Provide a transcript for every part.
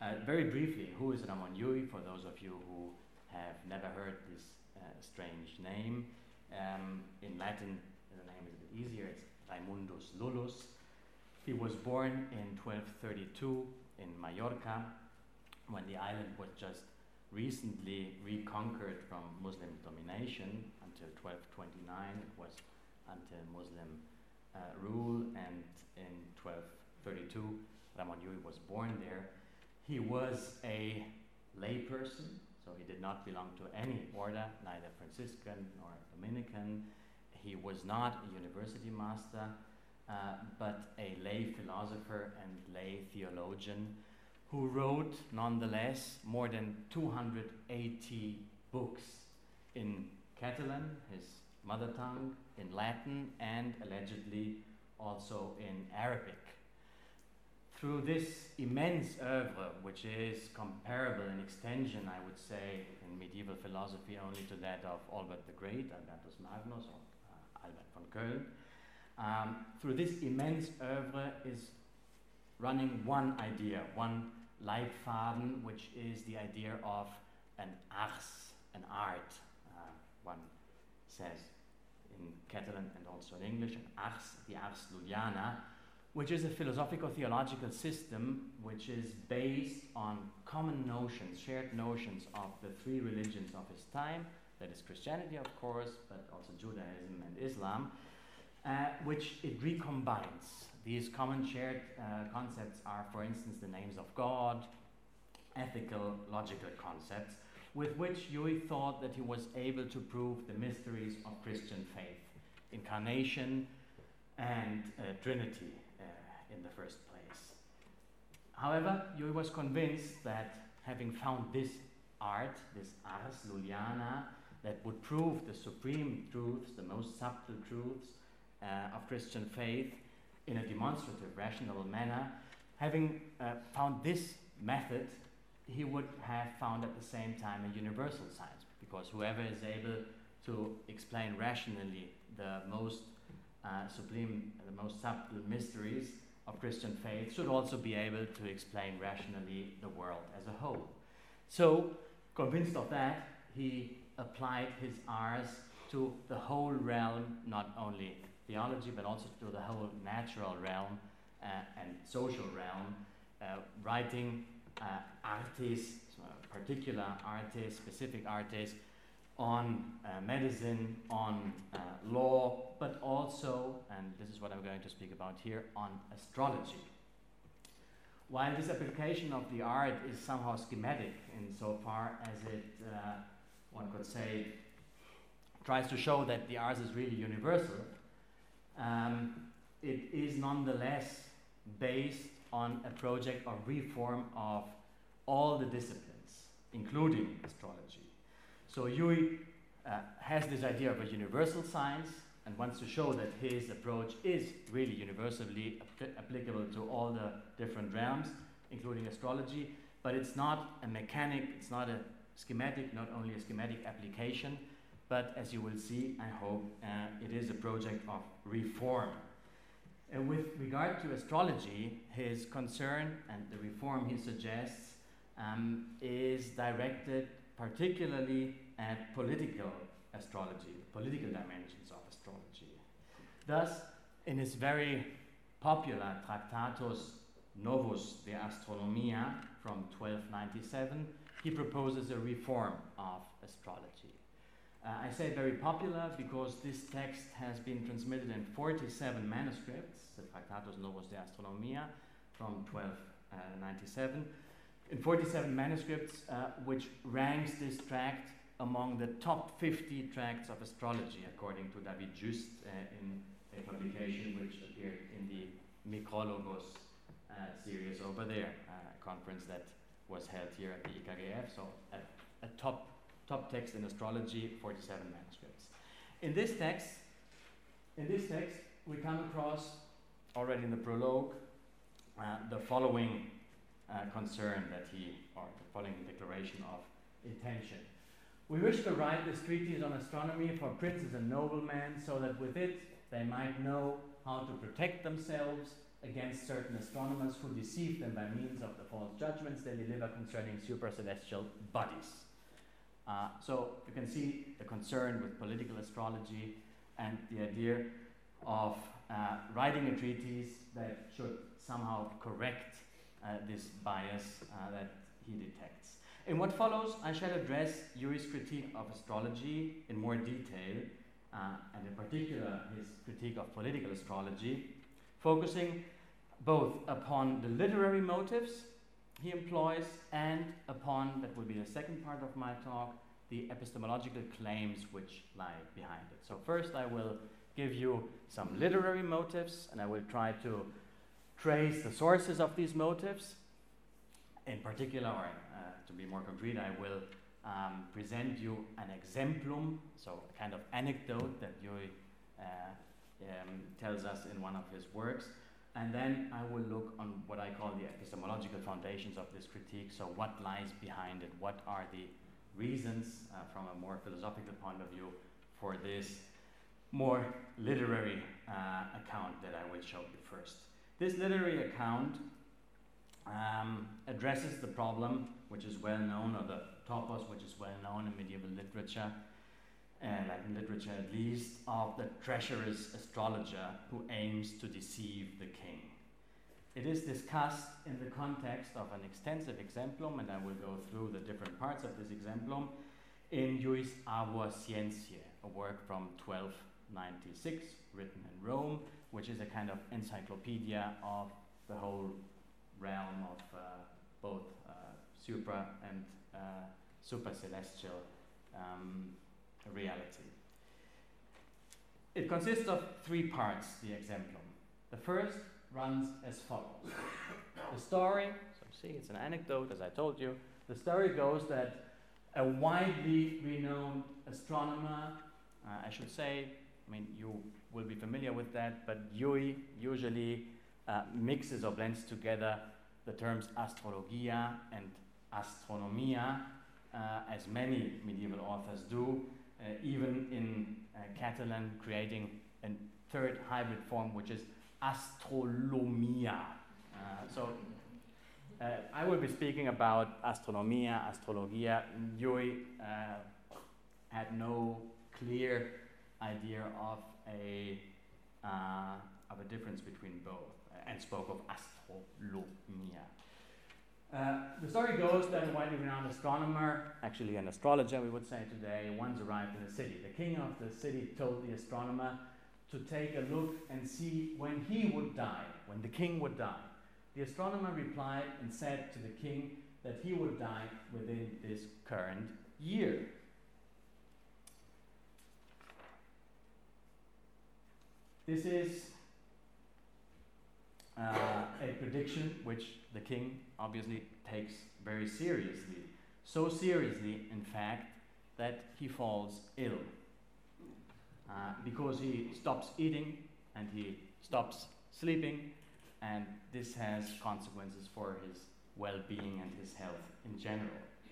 Very briefly, who is Ramon Llull, for those of you who have never heard this strange name? In Latin, the name is a bit easier. It's Raimundus Lullus. He was born in 1232 in Mallorca, when the island was just recently reconquered from Muslim domination. Until 1229 it was until Muslim rule, and in 1232 Ramon Llull was born there. He was a layperson, so he did not belong to any order, neither Franciscan nor Dominican. He was not a university master, but a lay philosopher and lay theologian who wrote, nonetheless, more than 280 books in Catalan, his mother tongue, in Latin, and allegedly also in Arabic. Through this immense oeuvre, which is comparable in extension, I would say, in medieval philosophy only to that of Albert the Great, Albertus Magnus, or Albert von Köln, through this immense oeuvre is running one idea, one Leitfaden, which is the idea of an ars, an art. One says in Catalan and also in English, an ars, the ars Lulliana, which is a philosophico-theological system which is based on common notions, shared notions of the three religions of his time, that is Christianity, of course, but also Judaism and Islam, which it recombines. These common shared concepts are, for instance, the names of God, ethical, logical concepts, with which Llull thought that he was able to prove the mysteries of Christian faith, incarnation and Trinity in the first place. However, Llull was convinced that having found this art, this ars Lulliana, that would prove the supreme truths, the most subtle truths of Christian faith in a demonstrative, rational manner, having found this method, he would have found at the same time a universal science, because whoever is able to explain rationally the most sublime, the most subtle mysteries of Christian faith should also be able to explain rationally the world as a whole. So, convinced of that, he applied his ars to the whole realm, not only theology, but also to the whole natural realm and social realm, writing artists, particular artists, specific artists, on medicine, on law, but also, and this is what I'm going to speak about here, on astrology. While this application of the art is somehow schematic insofar as it, one could say, tries to show that the art is really universal, it is nonetheless based on a project of reform of all the disciplines, including astrology. So Llull has this idea of a universal science and wants to show that his approach is really universally applicable to all the different realms, including astrology, but it's not a mechanic, it's not a schematic, not only a schematic application, but as you will see, I hope, it is a project of reform. With regard to astrology, his concern and the reform he suggests is directed particularly at political astrology, the political dimensions of astrology. Thus, in his very popular Tractatus Novus de Astronomia from 1297, he proposes a reform of astrology. I say very popular because this text has been transmitted in 47 manuscripts, the Tractatus Novus de Astronomia from 1297, in 47 manuscripts, which ranks this tract among the top 50 tracts of astrology, according to David Just in a publication which appeared in the Micrologos series over there, a conference that was held here at the IKGF, so a top text in astrology, 47 manuscripts. In this text, we come across, already in the prologue, the following concern that or the following declaration of intention. We wish to write this treatise on astronomy for princes and noblemen, so that with it they might know how to protect themselves against certain astronomers who deceive them by means of the false judgments they deliver concerning supercelestial bodies. So you can see the concern with political astrology and the idea of writing a treatise that should somehow correct this bias that he detects. In what follows, I shall address Yuyi's critique of astrology in more detail, and in particular his critique of political astrology, focusing both upon the literary motives he employs and upon, that will be the second part of my talk, the epistemological claims which lie behind it. So first I will give you some literary motives, and I will try to trace the sources of these motives. In particular, or to be more concrete, I will present you an exemplum, so a kind of anecdote that Yuyi tells us in one of his works. And then I will look on what I call the epistemological foundations of this critique. So what lies behind it? What are the reasons from a more philosophical point of view for this more literary account that I will show you first. This literary account addresses the problem which is well known, or the topos which is well known in medieval literature, Latin literature at least, of the treacherous astrologer who aims to deceive the king. It is discussed in the context of an extensive exemplum, and I will go through the different parts of this exemplum, in Yuyi's Arbor Scientiae, a work from 1296, written in Rome, which is a kind of encyclopedia of the whole realm of both supra and supercelestial reality. It consists of three parts, the exemplum. The first runs as follows. The story, so see, it's an anecdote, as I told you. The story goes that a widely renowned astronomer, I should say, I mean, you will be familiar with that, but Yuyi usually mixes or blends together the terms astrologia and astronomia, as many medieval authors do, even in Catalan, creating a third hybrid form, which is astrolomia. I will be speaking about astronomia, astrologia. Yuyi had no clear idea of a difference between both, and spoke of astrolomia. The story goes that a widely renowned astronomer, actually an astrologer we would say today, once arrived in a city. The king of the city told the astronomer to take a look and see when he would die, when the king would die. The astronomer replied and said to the king that he would die within this current year. This is a prediction which the king obviously takes very seriously. So seriously, in fact, that he falls ill. Because he stops eating and he stops sleeping, and this has consequences for his well-being and his health in general.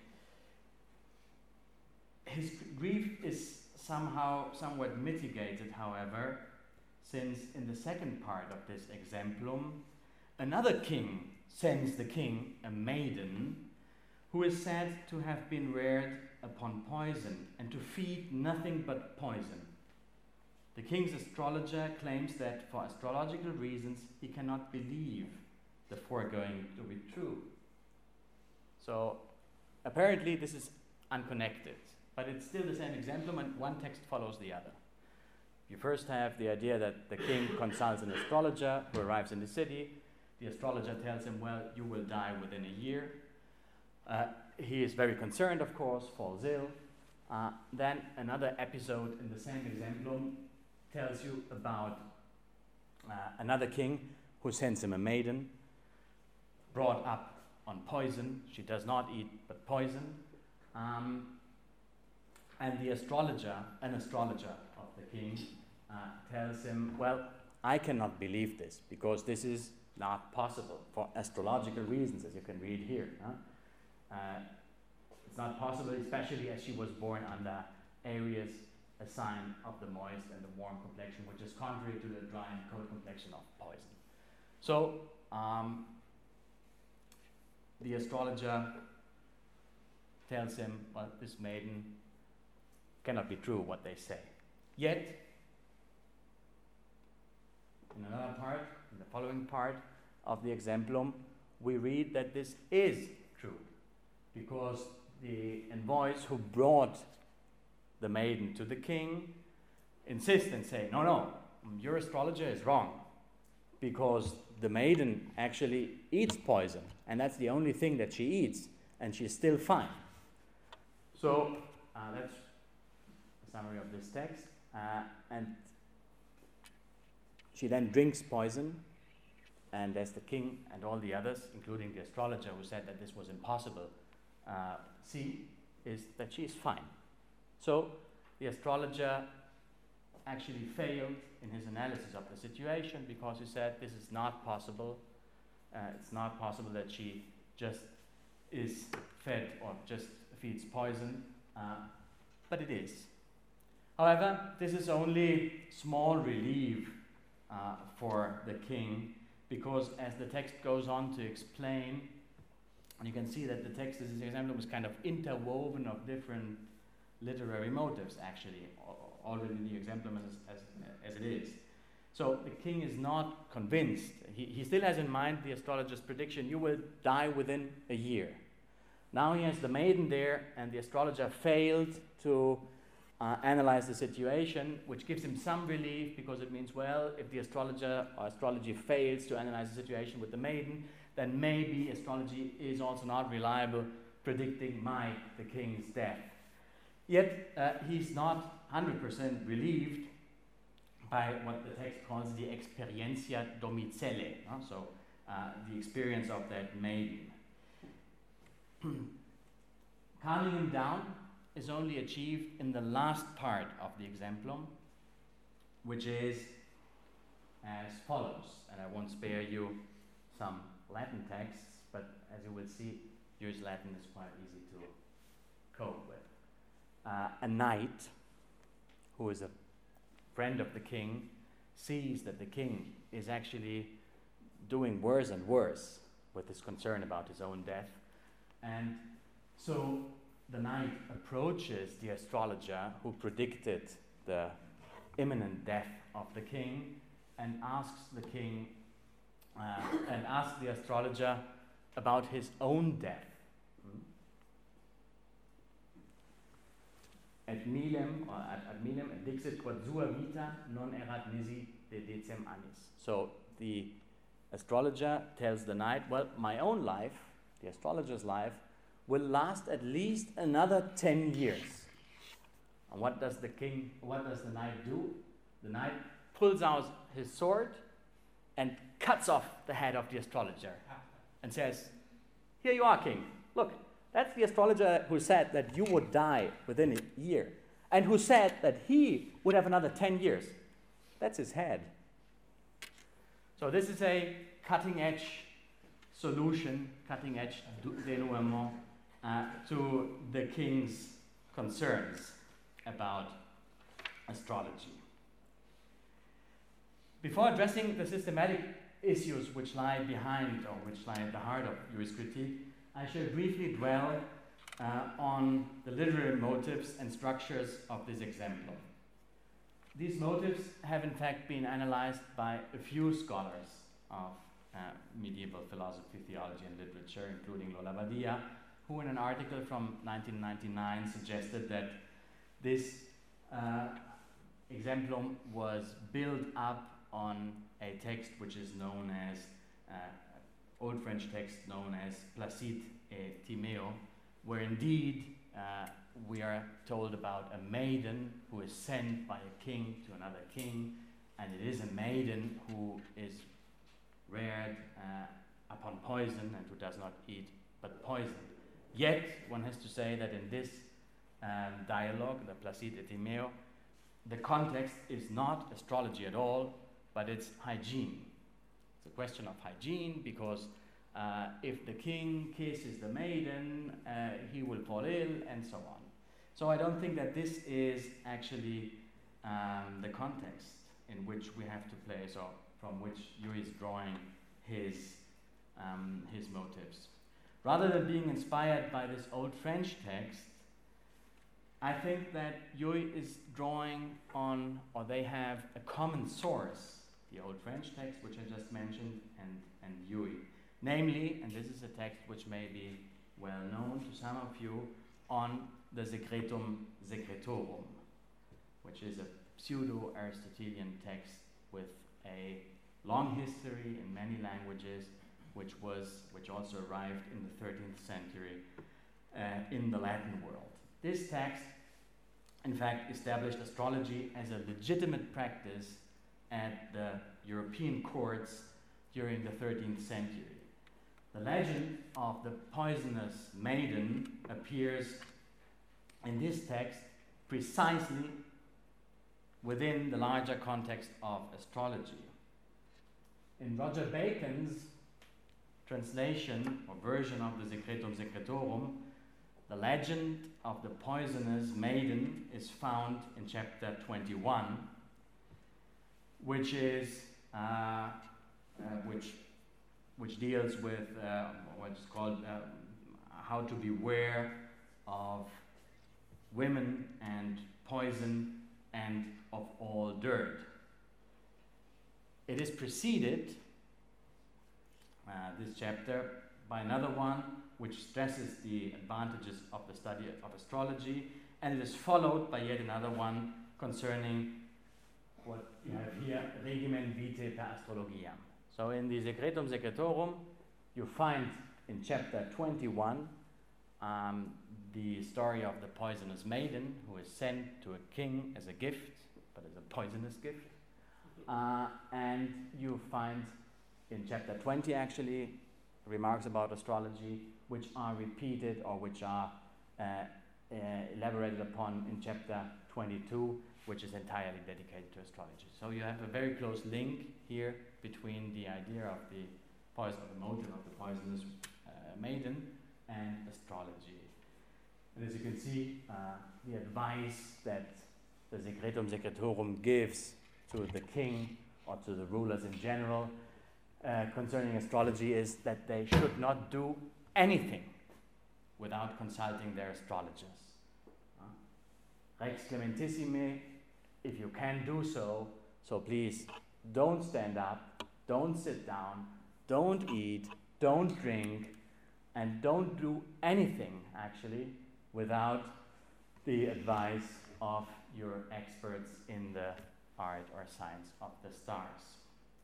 His grief is somewhat mitigated, however, since in the second part of this exemplum, another king sends the king a maiden who is said to have been reared upon poison and to feed nothing but poison. The king's astrologer claims that for astrological reasons he cannot believe the foregoing to be true. So apparently this is unconnected, but it's still the same exemplum, and one text follows the other. You first have the idea that the king consults an astrologer who arrives in the city. The astrologer tells him, well, you will die within a year. He is very concerned, of course, falls ill. Then another episode in the same exemplum tells you about another king who sends him a maiden brought up on poison. She does not eat but poison. And the astrologer, an astrologer of the king, tells him, well, I cannot believe this because this is not possible for astrological reasons, as you can read here. It's not possible, especially as she was born under Aries, a sign of the moist and the warm complexion, which is contrary to the dry and cold complexion of poison. So the astrologer tells him, well, this maiden cannot be true what they say. Yet, in another part, in the following part of the exemplum, we read that this is true, because the envoys who brought the maiden to the king insist and say, no, your astrologer is wrong, because the maiden actually eats poison, and that's the only thing that she eats, and she's still fine. So that's a summary of this text. And she then drinks poison, and as the king and all the others, including the astrologer who said that this was impossible, see is that she is fine. So the astrologer actually failed in his analysis of the situation, because he said this is not possible. It's not possible that she just is fed or just feeds poison, but it is. However, this is only small relief for the king, because as the text goes on to explain, and you can see that the text, this exemplum, is kind of interwoven of different literary motives, actually, already the exemplum as it is. So the king is not convinced. He still has in mind the astrologer's prediction, you will die within a year. Now he has the maiden there, and the astrologer failed to analyze the situation, which gives him some relief, because it means, well, if the astrologer or astrology fails to analyze the situation with the maiden, then maybe astrology is also not reliable, predicting the king's death. Yet he's not 100% relieved by what the text calls the experientia domicile, so the experience of that maiden. Calming him down is only achieved in the last part of the exemplum, which is as follows. And I won't spare you some Latin texts, but as you will see, Jewish Latin is quite easy to cope with. A knight, who is a friend of the king, sees that the king is actually doing worse and worse with his concern about his own death. And so the knight approaches the astrologer who predicted the imminent death of the king, and asks the king and asks the astrologer about his own death. Ad milem, or ad milem, dixit quod sua vita non erat nisi de decem annis. So the astrologer tells the knight, well, my own life, the astrologer's life, will last at least another 10 years. And what does the knight do? The knight pulls out his sword and cuts off the head of the astrologer and says, here you are, king. Look, that's the astrologer who said that you would die within a year, and who said that he would have another 10 years. That's his head. So this is a cutting-edge solution, cutting-edge denouement to the king's concerns about astrology. Before addressing the systematic issues which lie behind, or which lie at the heart of Lewis' critique, I shall briefly dwell on the literary motives and structures of this exemplum. These motives have in fact been analyzed by a few scholars of medieval philosophy, theology, and literature, including Lola Badia, who in an article from 1999 suggested that this exemplum was built up on a text which is known as Old French text known as Placide et Timeo, where indeed we are told about a maiden who is sent by a king to another king, and it is a maiden who is reared upon poison and who does not eat but poison. Yet, one has to say that in this dialogue, the Placide et Timeo, the context is not astrology at all, but it's hygiene. It's a question of hygiene, because if the king kisses the maiden, he will fall ill, and so on. So I don't think that this is actually the context in which we have to place, or from which Yuri is drawing his motives. Rather than being inspired by this old French text, I think that Yui is drawing on, or they have a common source, the old French text which I just mentioned, and Yui. Namely, and this is a text which may be well known to some of you, on the Secretum Secretorum, which is a pseudo-Aristotelian text with a long history in many languages, which also arrived in the 13th century in the Latin world. This text, in fact, established astrology as a legitimate practice at the European courts during the 13th century. The legend of the poisonous maiden appears in this text precisely within the larger context of astrology. In Roger Bacon's translation or version of the Secretum Secretorum, the legend of the poisonous maiden is found in chapter 21, which is which deals with what's called how to beware of women and poison and of all dirt. It is preceded, this chapter, by another one which stresses the advantages of the study of astrology, and it is followed by yet another one concerning what you have here, Regimen Vitae per Astrologia. So in the Secretum Secretorum, you find in chapter 21 the story of the poisonous maiden who is sent to a king as a gift, but as a poisonous gift. And you find in chapter 20 actually remarks about astrology which are repeated or which are elaborated upon in chapter 22, which is entirely dedicated to astrology. So you have a very close link here between the idea of the motive of the poisonous maiden and astrology. And as you can see, the advice that the Secretum Secretorum gives to the king or to the rulers in general concerning astrology is that they should not do anything without consulting their astrologers. Rex Clementissime, if you can do so, so please don't stand up, don't sit down, don't eat, don't drink, and don't do anything actually without the advice of your experts in the art or science of the stars.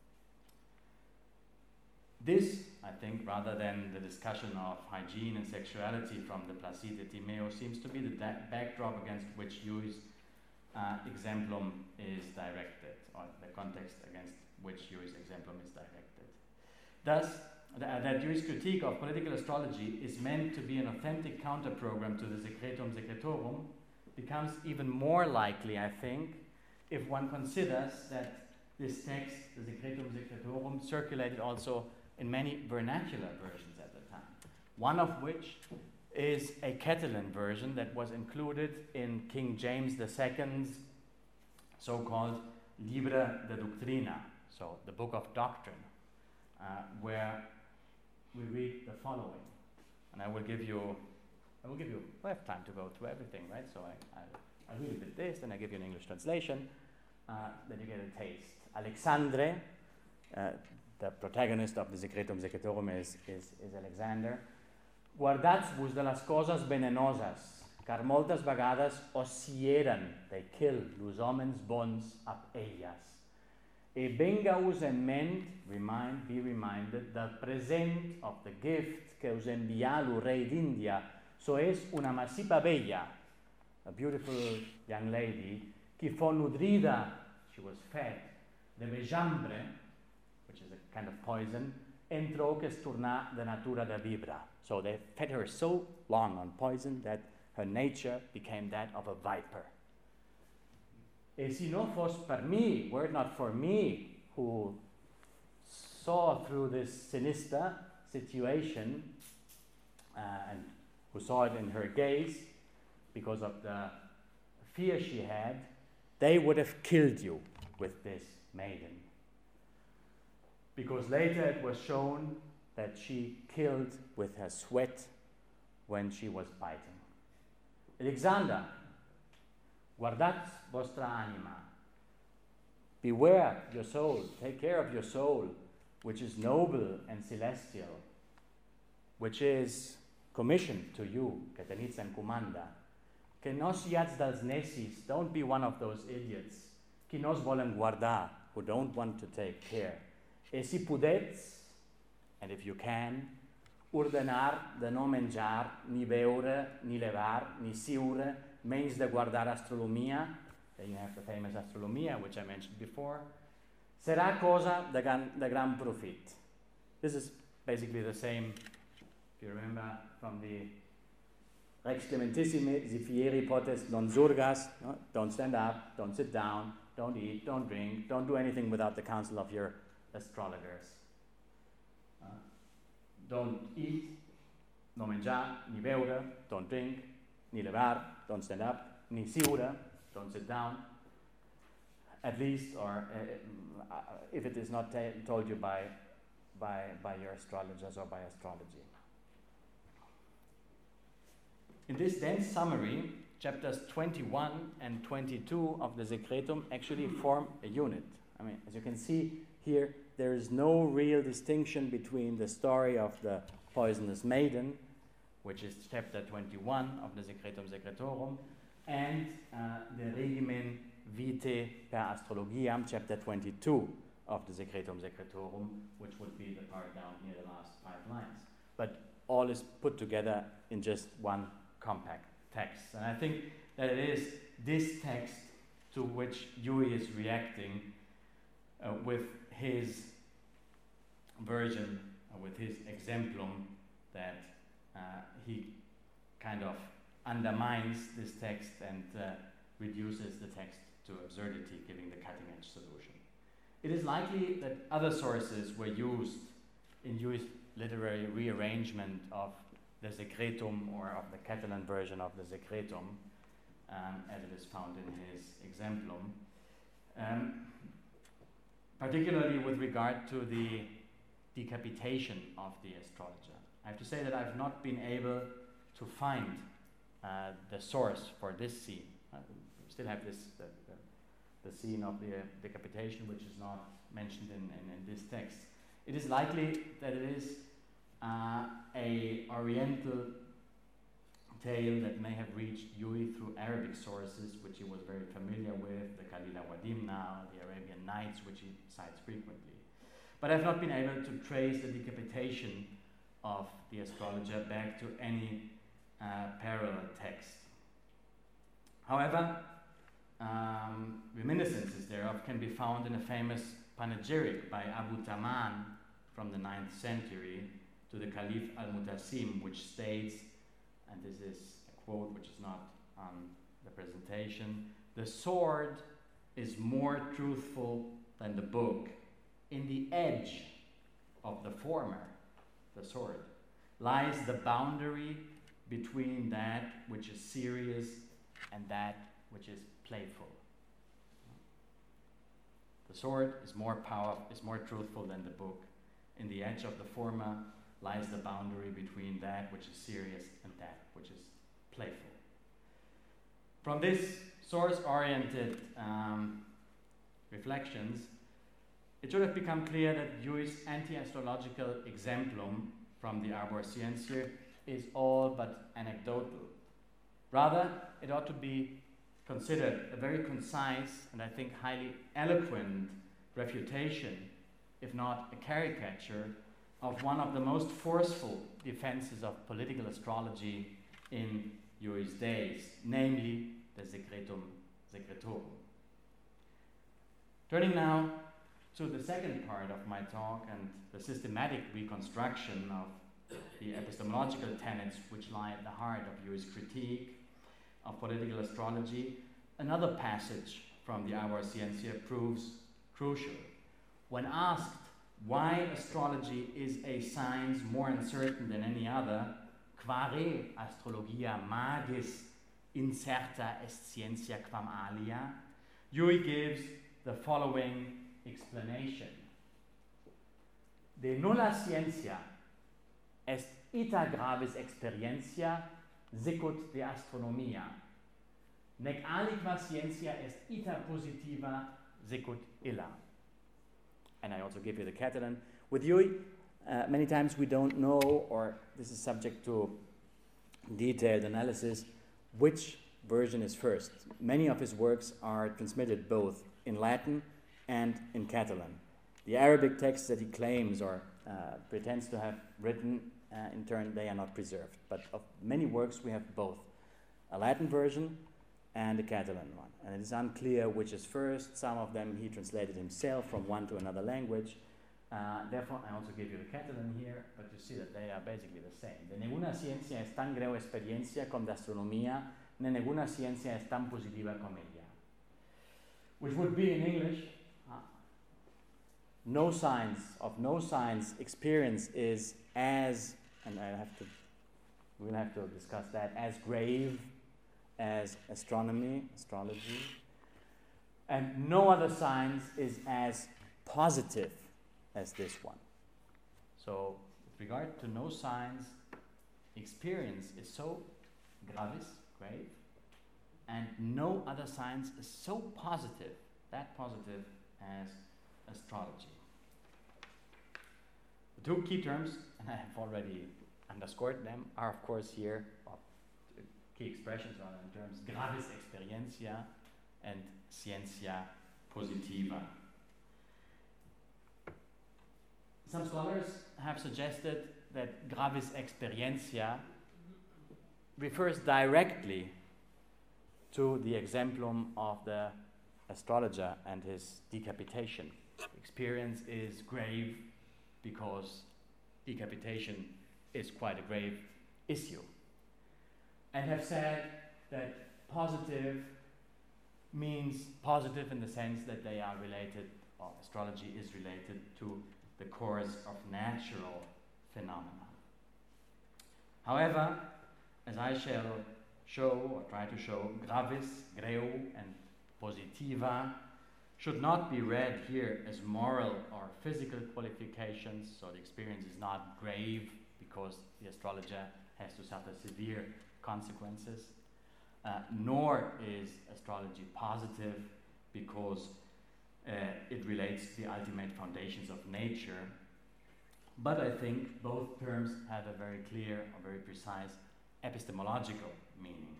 This, I think, rather than the discussion of hygiene and sexuality from the Placide de Timeo, seems to be the backdrop against which Yui's exemplum is directed, or the context against which Yui's exemplum is directed. Thus, that Yui's critique of political astrology is meant to be an authentic counter-program to the Secretum Secretorum becomes even more likely, I think, if one considers that this text, the Secretum Secretorum, circulated also in many vernacular versions at the time, one of which is a Catalan version that was included in King James II's so-called Libre de Doctrina, so the Book of Doctrine, where we read the following. And I will give you, we have time to go through everything, right? So I read a bit this, then I give you an English translation, then you get a taste. Alexandre, the protagonist of the Secretum Secretorum is Alexander. Guardatz-vos de les coses venenosas, car moltes vegades os hieren, they kill, los homens bons ab elles. E venga-us en ment, be reminded, del present of the gift que us envia lo rei d'Índia, so és una massipa bella, a beautiful young lady, qui fo nudrida, she was fed, de vejambre, which is a kind of poison, entro que es tornar de natura de vibra. So they fed her so long on poison that her nature became that of a viper. E si no fos per mi, were it not for me, who saw through this sinister situation and who saw it in her gaze because of the fear she had, they would have killed you with this maiden. because later it was shown that she killed with her sweat when she was biting. Alexander, guardat vostra anima. Beware your soul, take care of your soul, which is noble and celestial, which is commissioned to you, Catanizza comanda. Que no siats dels necis, don't be one of those idiots, qui nos volen guardar, who don't want to take care. E si podets, and if you can, ordenar de no menjar, ni beure, ni levar, ni siure, menys de guardar astrolomia, then you have the famous astrolomia, which I mentioned before, serà cosa de gran profit. This is basically the same, if you remember, from the Rex Clementissime, si fieri potest non surgas, no? Don't stand up, don't sit down, don't eat, don't drink, don't do anything without the counsel of your astrologers. Don't eat, no menjar, ni beure, don't drink, ni levar, don't stand up, ni siure, don't sit down, at least, or if it is not told you by your astrologers or by astrology. In this dense summary, chapters 21 and 22 of the Secretum actually form a unit. I mean, as you can see here, there is no real distinction between the story of the poisonous maiden, which is chapter 21 of the Secretum Secretorum, and the Regimen Vitae per Astrologiam, chapter 22 of the Secretum Secretorum, which would be the part down here, the last 5 lines. But all is put together in just one compact text. And I think that it is this text to which Yui is reacting with his version, with his exemplum, that he kind of undermines this text and reduces the text to absurdity, giving the cutting-edge solution. It is likely that other sources were used in Yui's literary rearrangement of the Secretum, or of the Catalan version of the Secretum, as it is found in his exemplum, particularly with regard to the decapitation of the astrologer. I have to say that I've not been able to find the source for this scene. We still have this the scene of the decapitation, which is not mentioned in this text. It is likely that it is a Oriental tale that may have reached Yui through Arabic sources, which he was very familiar with, the Kalila Wadimna, the Arabian Nights, which he cites frequently. But I've not been able to trace the decapitation of the astrologer back to any parallel text. However, reminiscences thereof can be found in a famous panegyric by Abu Taman from the 9th century to the Caliph al-Mutasim, which states, and this is a quote which is not on the presentation, "The sword is more truthful than the book. In the edge of the former, the sword, lies the boundary between that which is serious and that which is playful." The sword is more powerful, is more truthful than the book. In the edge of the former lies the boundary between that which is serious and that which is playful. From this source-oriented reflections, it should have become clear that Yui's anti-astrological exemplum from the Arbor Scientiae is all but anecdotal. Rather, it ought to be considered a very concise and I think highly eloquent refutation, if not a caricature, of one of the most forceful defenses of political astrology in Yui's days, namely the Secretum Secretorum. Turning now to the second part of my talk and the systematic reconstruction of the epistemological tenets which lie at the heart of Yui's critique of political astrology, another passage from the Arbor Scientiae proves crucial. When asked why astrology is a science more uncertain than any other, quare astrologia magis incerta est scientia quam alia, Yui gives the following explanation. de nulla scientia est ita gravis experiencia sicut de astronomia, nec aliqua scientia est ita positiva sicut illa. And I also give you the Catalan. With Llull, many times we don't know, or this is subject to detailed analysis, which version is first. Many of his works are transmitted both in Latin and in Catalan. The Arabic texts that he claims or pretends to have written, in turn, they are not preserved. But of many works, we have both a Latin version and a Catalan one. And it is unclear which is first. Some of them he translated himself from one to another language. Therefore, I also give you the Catalan here, but you see that they are basically the same. De ninguna ciencia es tan greu experiencia com de astronomía, ne ninguna ciencia es tan positiva com ella. Which would be in English, no science experience is as, and we'll have to discuss that, as grave as astrology, and no other science is as positive as this one. So, with regard to no science, experience is so gravis, grave, and no other science is so positive, that positive as astrology. The two key terms, and I have already underscored them, are of course here, key expressions are in terms gravis experiencia and scientia positiva. Some scholars have suggested that gravis experiencia refers directly to the exemplum of the astrologer and his decapitation. Experience is grave because decapitation is quite a grave issue. And have said that positive means positive in the sense that they are related, or astrology is related to the course of natural phenomena. However, as I shall show, or try to show, gravis, greu, and positiva should not be read here as moral or physical qualifications, so the experience is not grave because the astrologer has to suffer severe consequences, nor is astrology positive because it relates to the ultimate foundations of nature. But I think both terms have a very clear or very precise epistemological meaning.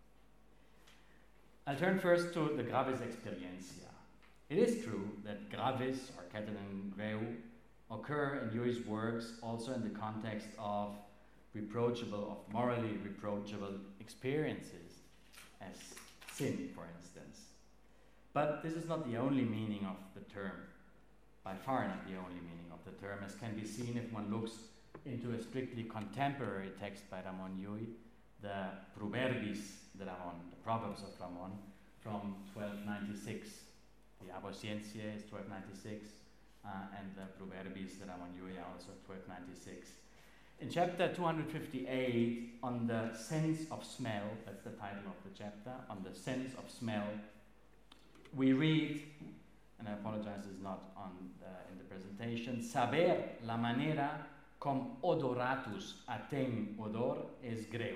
I'll turn first to the gravis experiencia. It is true that gravis, or Catalan greu, occur in Llull's works also in the context of morally reproachable experiences, as sin, for instance. But this is not the only meaning of the term, by far not the only meaning of the term, as can be seen if one looks into a strictly contemporary text by Ramon Llull, the Proverbis de Ramon, the Proverbs of Ramon, from 1296. The Aboscientia is 1296, and the Proverbis de Ramon Llull are also 1296. In chapter 258, on the sense of smell, that's the title of the chapter, on the sense of smell, we read, and I apologize, it's not in the presentation, saber la manera com odoratus attem odor es greu.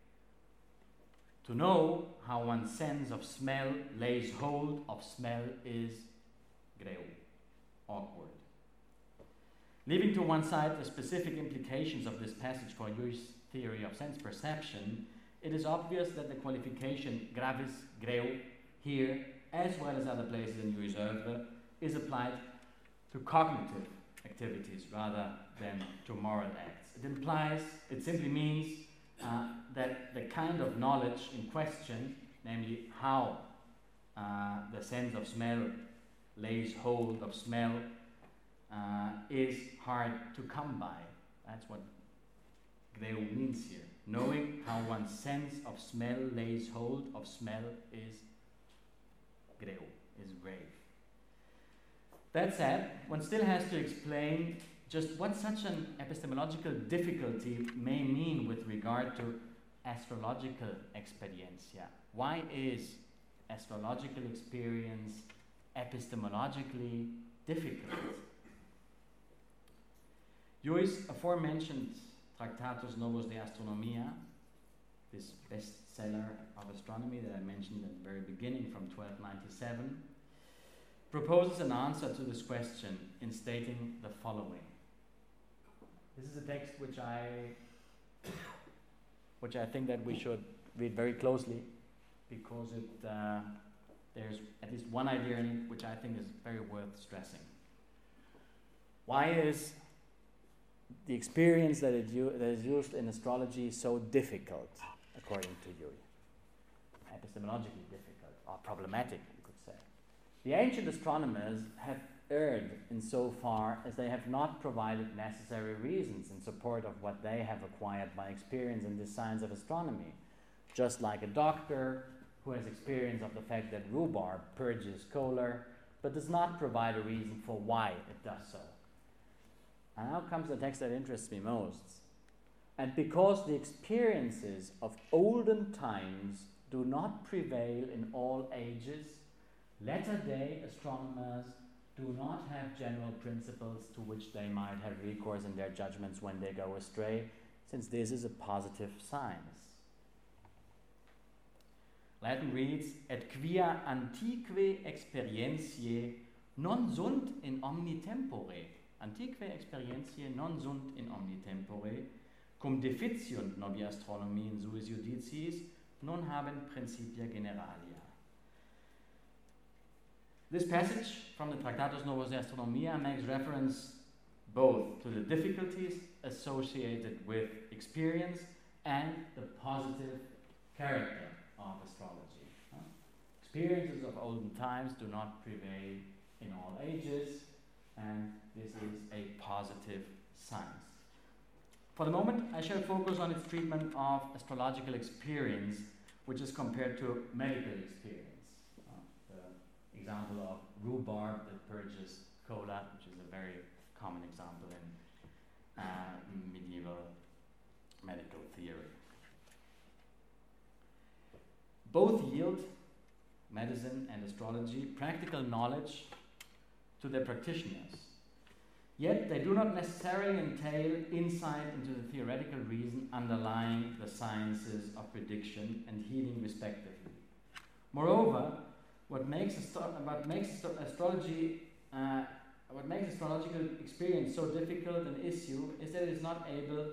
To know how one's sense of smell lays hold of smell is greu, awkward. Leaving to one side the specific implications of this passage for Llull's theory of sense perception, it is obvious that the qualification gravis, greu, here, as well as other places in Llull's oeuvre, is applied to cognitive activities rather than to moral acts. It simply means that the kind of knowledge in question, namely how the sense of smell lays hold of smell, is hard to come by. That's what greu means here. Knowing how one's sense of smell lays hold of smell is greu, is grave. That said, one still has to explain just what such an epistemological difficulty may mean with regard to astrological experiencia. Why is astrological experience epistemologically difficult? Yui's aforementioned Tractatus Novus de Astronomia, this bestseller of astronomy that I mentioned at the very beginning from 1297, proposes an answer to this question in stating the following. This is a text which I think that we should read very closely, because there's at least one idea in it which I think is very worth stressing. Why is the experience that is used in astrology so difficult, according to Yui? Epistemologically difficult, or problematic, you could say. The ancient astronomers have erred in so far as they have not provided necessary reasons in support of what they have acquired by experience in the science of astronomy. Just like a doctor who has experience of the fact that rhubarb purges choler, but does not provide a reason for why it does so. And now comes the text that interests me most. And because the experiences of olden times do not prevail in all ages, latter-day astronomers do not have general principles to which they might have recourse in their judgments when they go astray, since this is a positive science. Latin reads, et quia antique experientiae non sunt in omni tempore, antique experientiae non sunt in omni tempore, cum deficiunt nobi astronomii in suis judiciis, non habent principia generalia. This passage from the Tractatus Novus de Astronomia makes reference both to the difficulties associated with experience and the positive character of astrology. Experiences of olden times do not prevail in all ages, and this is a positive science. For the moment, I shall focus on its treatment of astrological experience, which is compared to medical experience. The example of rhubarb that purges choler, which is a very common example in medieval medical theory. Both yield, medicine and astrology, practical knowledge to their practitioners. Yet they do not necessarily entail insight into the theoretical reason underlying the sciences of prediction and healing respectively. Moreover, what makes astrological experience so difficult an issue is that it is not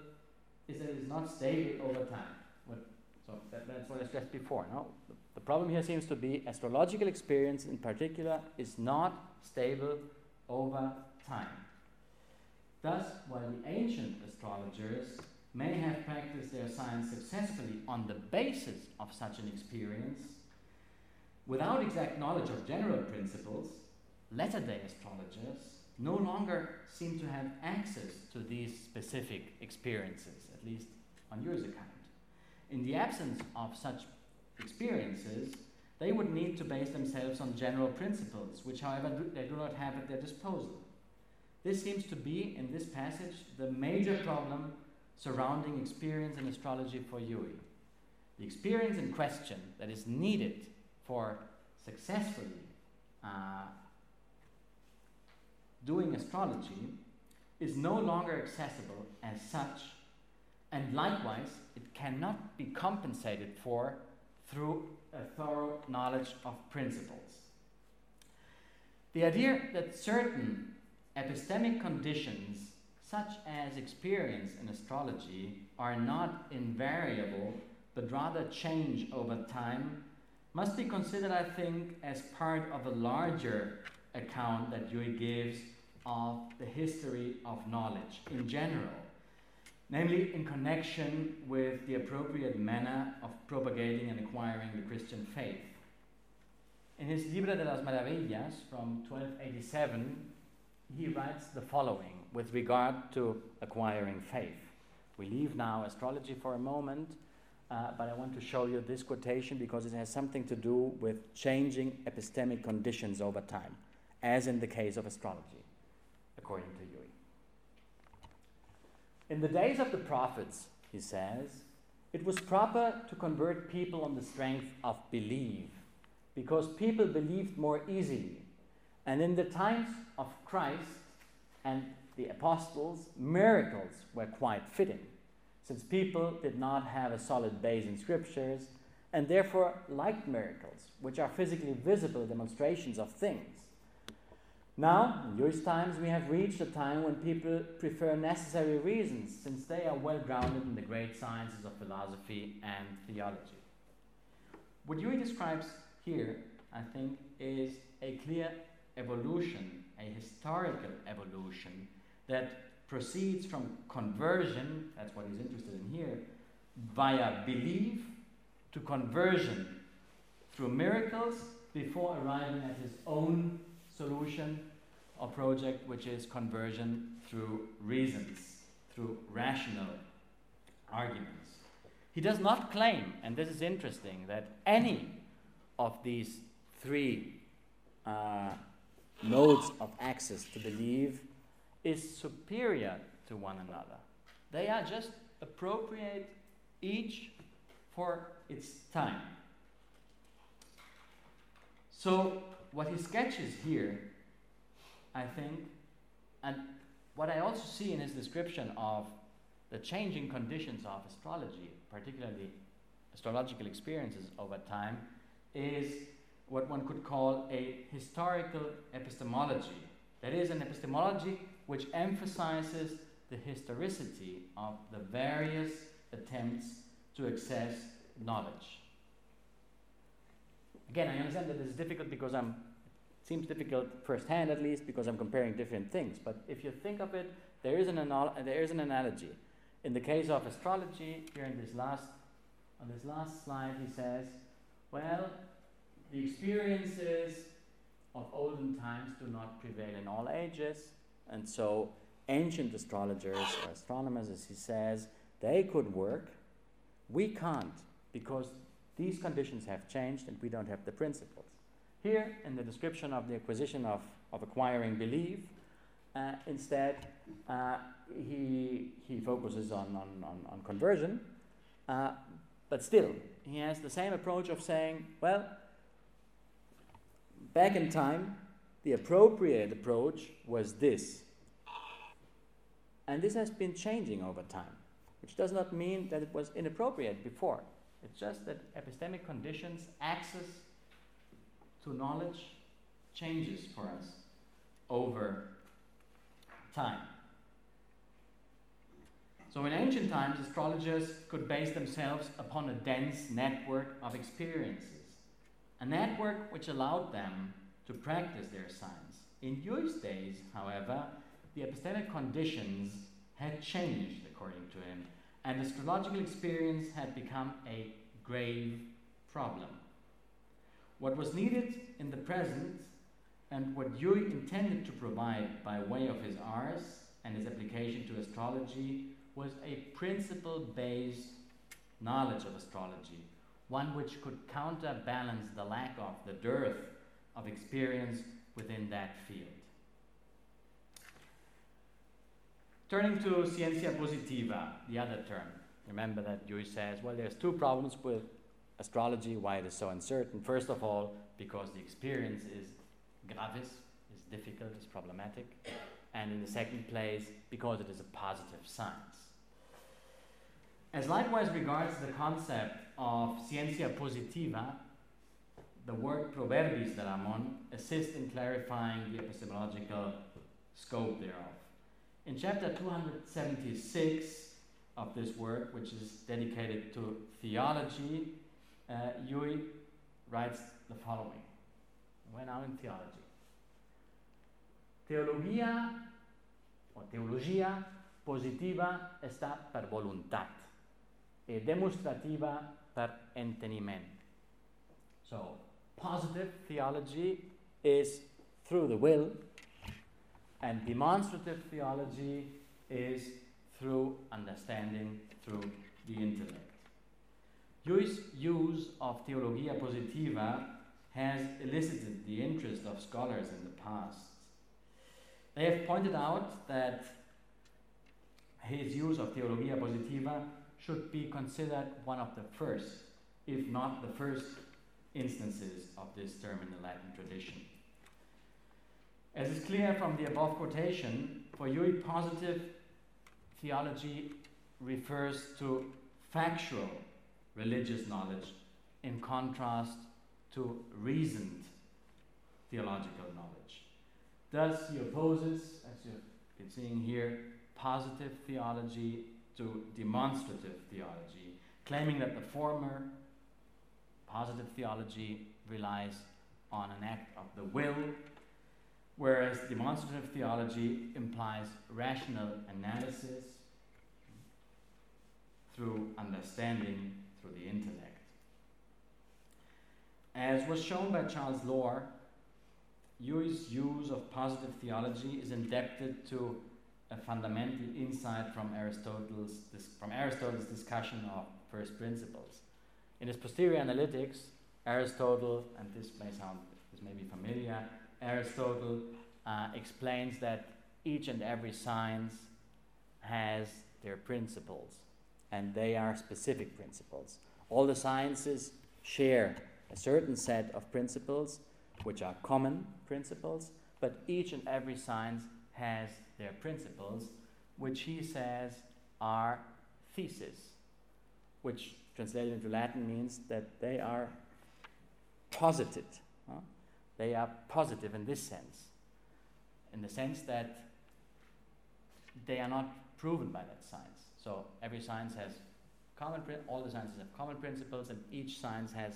stable over time. That's what I stressed before. No? The problem here seems to be astrological experience in particular is not stable over time. Thus, while the ancient astrologers may have practiced their science successfully on the basis of such an experience, without exact knowledge of general principles, latter-day astrologers no longer seem to have access to these specific experiences, at least on Yui's account. In the absence of such experiences, they would need to base themselves on general principles, which, however, they do not have at their disposal. This seems to be, in this passage, the major problem surrounding experience in astrology for Yui. The experience in question that is needed for successfully doing astrology is no longer accessible as such, and likewise it cannot be compensated for through a thorough knowledge of principles. The idea that certain epistemic conditions, such as experience in astrology, are not invariable but rather change over time, must be considered, I think, as part of a larger account that Yui gives of the history of knowledge in general, namely in connection with the appropriate manner of propagating and acquiring the Christian faith. In his Libro de las Maravillas from 1287, he writes the following with regard to acquiring faith. We leave now astrology for a moment, but I want to show you this quotation because it has something to do with changing epistemic conditions over time, as in the case of astrology, according to Yui. In the days of the prophets, he says, it was proper to convert people on the strength of belief, because people believed more easily. And in the times of Christ and the apostles, miracles were quite fitting, since people did not have a solid base in scriptures and therefore liked miracles, which are physically visible demonstrations of things. Now, in Jewish times, we have reached a time when people prefer necessary reasons, since they are well grounded in the great sciences of philosophy and theology. What Dewey describes here, I think, is a clear evolution, a historical evolution that proceeds from conversion, that's what he's interested in here, via belief to conversion through miracles before arriving at his own solution or project, which is conversion through reasons, through rational arguments. He does not claim, and this is interesting, that any of these three modes of access to belief is superior to one another. They are just appropriate, each for its time. So what he sketches here, I think, and what I also see in his description of the changing conditions of astrology, particularly astrological experiences over time, is what one could call a historical epistemology. That is, an epistemology which emphasizes the historicity of the various attempts to access knowledge. Again, I understand that this is difficult because it seems difficult firsthand, at least, because I'm comparing different things. But if you think of it, there is an analogy. In the case of astrology, here on this last slide, he says, well, the experiences of olden times do not prevail in all ages, and so ancient astrologers or astronomers, as he says, they could work. We can't, because these conditions have changed and we don't have the principles. Here, in the description of the acquisition of acquiring belief, instead, he focuses on conversion, but still, he has the same approach of saying, well, back in time, the appropriate approach was this. And this has been changing over time, which does not mean that it was inappropriate before. It's just that epistemic conditions, access to knowledge, changes for us over time. So in ancient times, astrologers could base themselves upon a dense network of experiences, a network which allowed them to practice their science. In Dewey's days, however, the epistemic conditions had changed, according to him, and astrological experience had become a grave problem. What was needed in the present, and what Dewey intended to provide by way of his Ars and his application to astrology, was a principle-based knowledge of astrology, one which could counterbalance the lack of, the dearth of experience within that field. Turning to Scientia Positiva, the other term. Remember that Dewey says, well, there's two problems with astrology, why it is so uncertain. First of all, because the experience is gravis, is difficult, is problematic. And in the second place, because it is a positive science. As likewise regards the concept of Scientia Positiva, the word Proverbis de Ramon assists in clarifying the epistemological scope thereof. In chapter 276 of this work, which is dedicated to theology, Dewey writes the following. We're now in theology. Teologia positiva está per voluntad e demonstrativa per enteniment. So, positive theology is through the will, and demonstrative theology is through understanding, through the intellect. Dewey's use of Theologia Positiva has elicited the interest of scholars in the past. They have pointed out that his use of Theologia Positiva should be considered one of the first, if not the first, instances of this term in the Latin tradition. As is clear from the above quotation, for Yui, positive theology refers to factual religious knowledge in contrast to reasoned theological knowledge. Thus, he opposes, as you've been seeing here, positive theology to demonstrative theology, claiming that the former, positive theology, relies on an act of the will, whereas demonstrative theology implies rational analysis through understanding, through the intellect. As was shown by Charles Lohr, Yui's use of positive theology is indebted to a fundamental insight from Aristotle's discussion of first principles. In his Posterior Analytics, Aristotle, and this may be familiar, Aristotle explains that each and every science has their principles, and they are specific principles. All the sciences share a certain set of principles, which are common principles, but each and every science has their principles, which he says are theses, which translated into Latin means that they are posited. They are positive in this sense, in the sense that they are not proven by that science. So every science has all the sciences have common principles, and each science has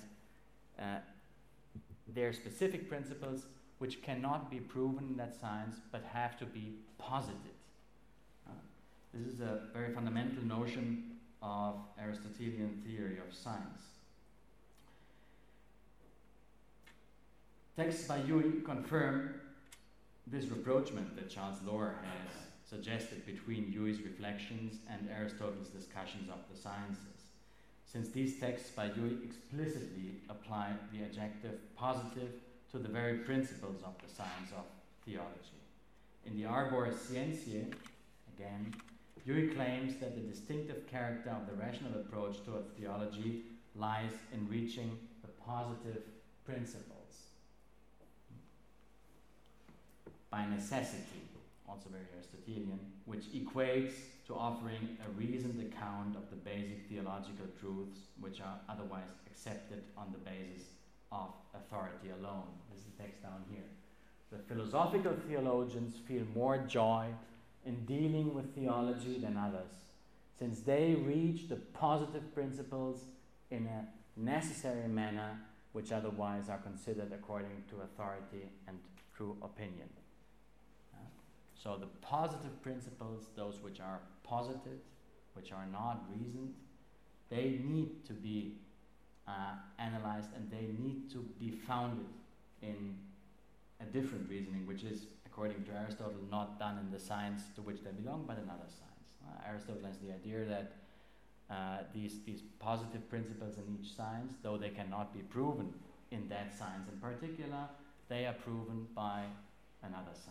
their specific principles, which cannot be proven in that science, but have to be posited. This is a very fundamental notion of Aristotelian theory of science. Texts by Yui confirm this rapprochement that Charles Lohr has suggested between Yui's reflections and Aristotle's discussions of the sciences, since these texts by Yui explicitly apply the adjective positive to the very principles of the science of theology. In the Arbor Scientiae, again, Yui claims that the distinctive character of the rational approach towards theology lies in reaching the positive principles. By necessity, also very Aristotelian, which equates to offering a reasoned account of the basic theological truths which are otherwise accepted on the basis of authority alone. This is the text down here. The philosophical theologians feel more joy in dealing with theology than others, since they reach the positive principles in a necessary manner which otherwise are considered according to authority and true opinion. So the positive principles, those which are posited, which are not reasoned, they need to be analyzed, and they need to be founded in a different reasoning, which is, according to Aristotle, not done in the science to which they belong, but another science. Aristotle has the idea that these positive principles in each science, though they cannot be proven in that science in particular, they are proven by another science,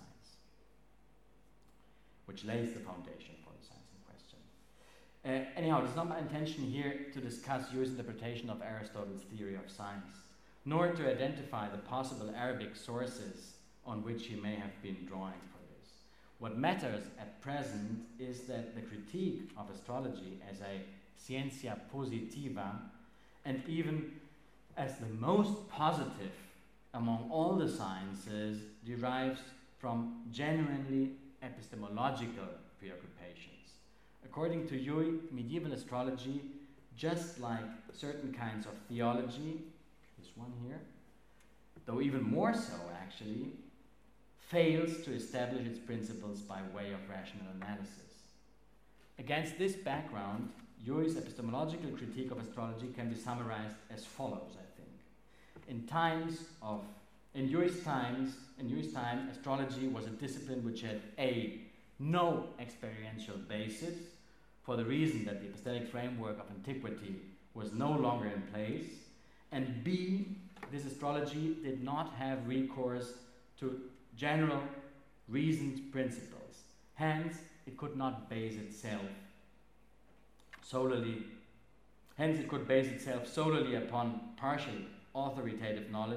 which lays the foundation for the science in question. Anyhow, it is not my intention here to discuss Yui's interpretation of Aristotle's theory of science, nor to identify the possible Arabic sources on which he may have been drawing for this. What matters at present is that the critique of astrology as a scientia positiva, and even as the most positive among all the sciences, derives from genuinely epistemological preoccupations. According to Yui, medieval astrology, just like certain kinds of theology, this one here, though even more so actually, fails to establish its principles by way of rational analysis. Against this background, Yui's epistemological critique of astrology can be summarized as follows, I think. In Yui's time, astrology was a discipline which had A, no experiential basis, for the reason that the epistemic framework of antiquity was no longer in place, and B, this astrology did not have recourse to general reasoned principles. Hence, it could not base itself solely upon partial authoritative knowledge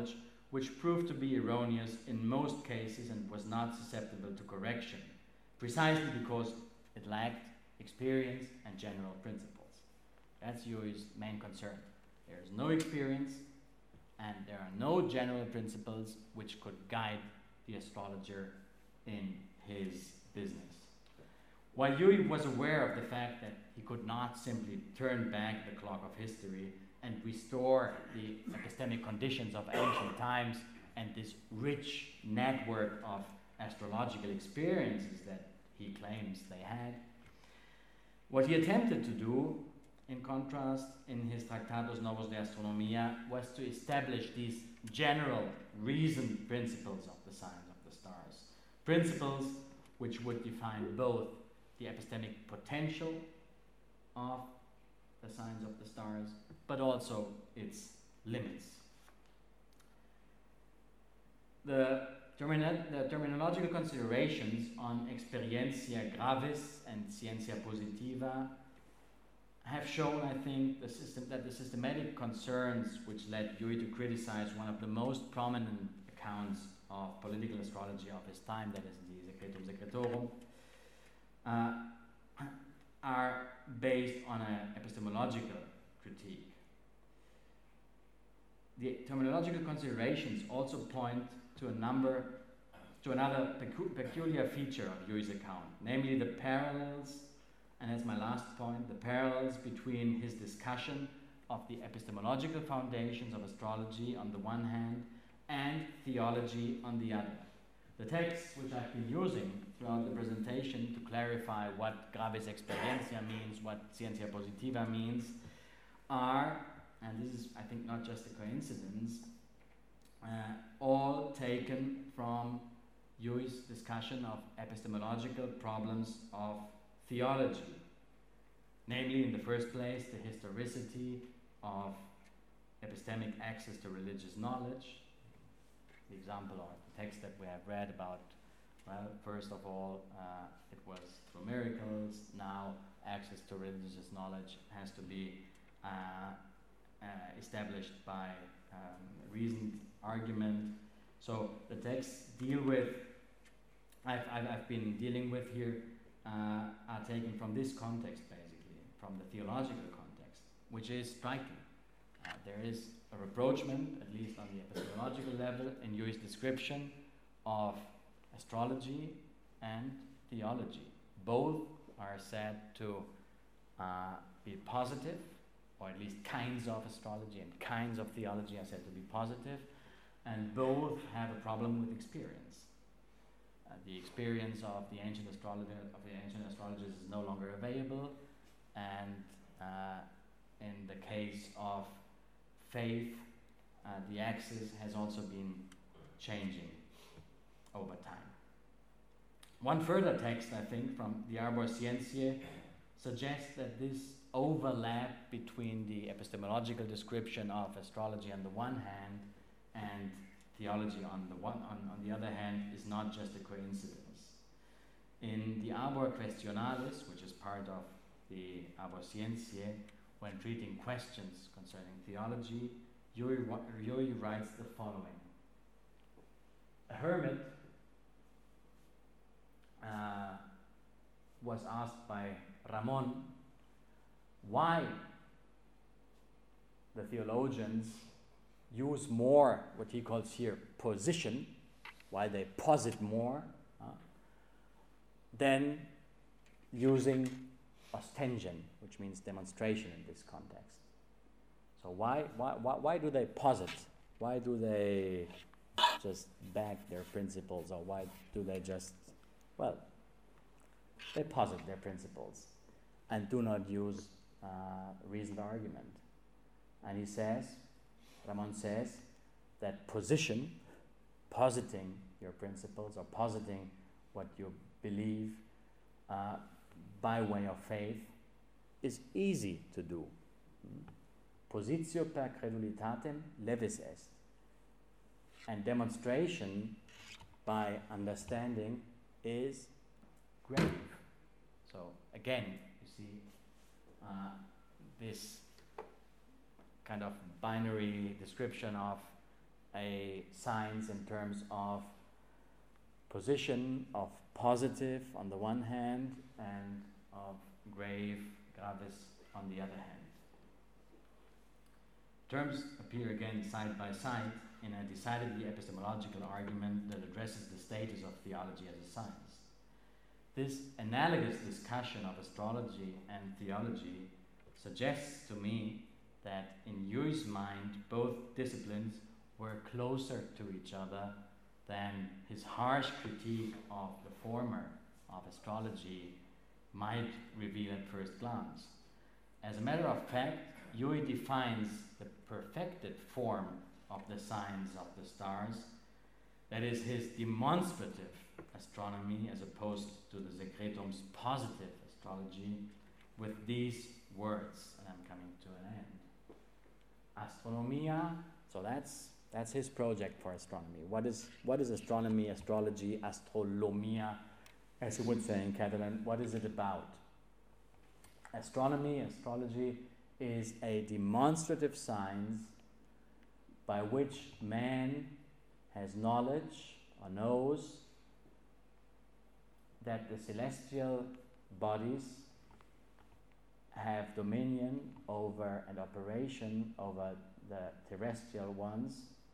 which proved to be erroneous in most cases and was not susceptible to correction, precisely because it lacked experience and general principles. That's Yuyi's main concern. There is no experience and there are no general principles which could guide the astrologer in his business. While Yuyi was aware of the fact that he could not simply turn back the clock of history and restore the epistemic conditions of ancient times and this rich network of astrological experiences that he claims they had, what he attempted to do, in contrast, in his Tractatus Novus de Astronomia, was to establish these general reasoned principles of the signs of the stars. Principles which would define both the epistemic potential of the signs of the stars, but also its limits. The terminological considerations on experientia gravis and scientia positiva have shown, I think, that the systematic concerns which led Yuyi to criticize one of the most prominent accounts of political astrology of his time, that is the Secretum Secretorum, are based on an epistemological critique. The terminological considerations also point to another peculiar feature of Yuyi's account, namely the parallels, and that's my last point, the parallels between his discussion of the epistemological foundations of astrology on the one hand and theology on the other. The texts which I've been using throughout the presentation to clarify what gravis experientia means, what scientia positiva means, are, and this is, I think, not just a coincidence, all taken from Yuyi's discussion of epistemological problems of theology. Namely, in the first place, the historicity of epistemic access to religious knowledge. The example or the text that we have read about, well, first of all, it was through miracles. Now, access to religious knowledge has to be established by reasoned argument. So the texts deal with, I've been dealing with here, are taken from this context, basically, from the theological context, which is striking. There is a rapprochement, at least on the epistemological level, in Yuyi's description of astrology and theology. Both are said to be positive, or at least kinds of astrology and kinds of theology are said to be positive, and both have a problem with experience. The experience of the ancient astrologers is no longer available, and in the case of faith, the axis has also been changing over time. One further text, I think, from the Arbor Scientiae suggests that this overlap between the epistemological description of astrology on the one hand and theology on the other hand is not just a coincidence. In the Arbor Questionalis, which is part of the Arbor Scientiae, when treating questions concerning theology, Yuyi writes the following. A hermit was asked by Ramon why the theologians use more what he calls here position, why they posit more than using ostension, which means demonstration in this context. So why do they posit? Why do they just back their principles, or why do they just, well, they posit their principles and do not use reasoned argument? And he says, Ramon says, that position, positing your principles or positing what you believe by way of faith, is easy to do. Positio per credulitatem levis est. And demonstration by understanding is grave. So again, you see this kind of binary description of a science in terms of position, of positive on the one hand, and of grave, gravis on the other hand. Terms appear again side by side in a decidedly epistemological argument that addresses the status of theology as a science. This analogous discussion of astrology and theology suggests to me that in Yui's mind both disciplines were closer to each other than his harsh critique of the former, of astrology, might reveal at first glance. As a matter of fact, Yui defines the perfected form of the signs of the stars, that is his demonstrative astronomy as opposed to the Secretum's positive astrology, with these words, and I'm coming to an end. Astronomia, so that's his project for astronomy. What is astronomy, astrology, astrolomia, as you would say in Catalan? What is it about? Astronomy, astrology is a demonstrative science by which man has knowledge or knows that the celestial bodies have dominion over and operation over the terrestrial ones,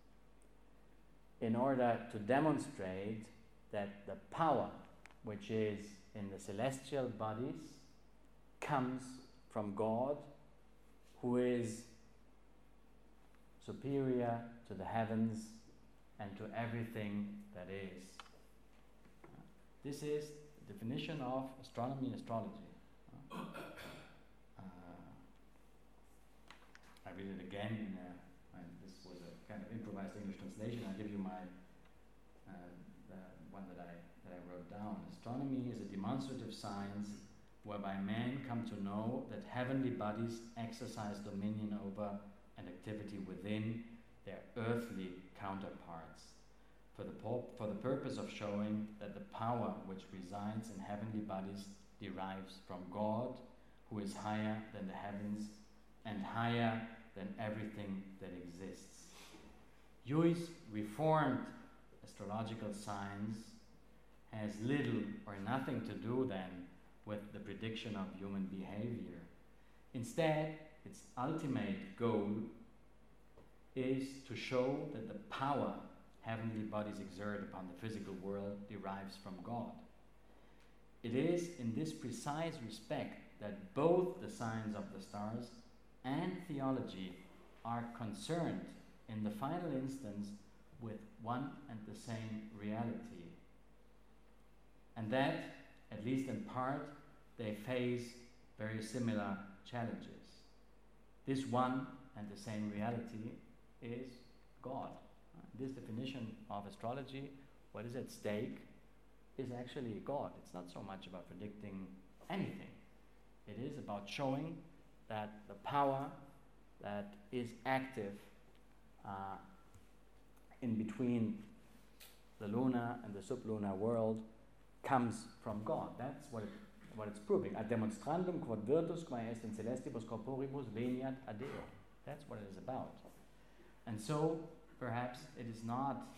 in order to demonstrate that the power which is in the celestial bodies comes from God, who is superior to the heavens and to everything that is. This is the definition of astronomy and astrology. I read it again. This was a kind of improvised English translation. I'll give you my the one that I wrote down. Astronomy is a demonstrative science whereby men come to know that heavenly bodies exercise dominion over and activity within their earthly counterparts, for the purpose of showing that the power which resides in heavenly bodies derives from God, who is higher than the heavens and higher than everything that exists. Yui's reformed astrological science has little or nothing to do then with the prediction of human behavior. Instead, its ultimate goal is to show that the power heavenly bodies exert upon the physical world derives from God. It is in this precise respect that both the signs of the stars and theology are concerned in the final instance with one and the same reality. And that, at least in part, they face very similar challenges. This one and the same reality is God. This definition of astrology, what is at stake, is actually God. It's not so much about predicting anything. It is about showing that the power that is active in between the lunar and the sublunar world comes from God. That's what it's proving. Ad demonstrandum quod virtus quae est in celestibus corporibus veniat ad Deo. That's what it is about. And so, perhaps it is not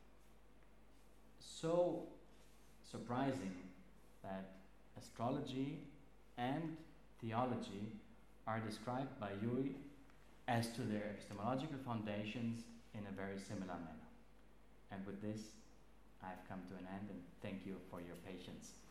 so surprising that astrology and theology are described by Yui as to their epistemological foundations in a very similar manner. And with this, I've come to an end, and thank you for your patience.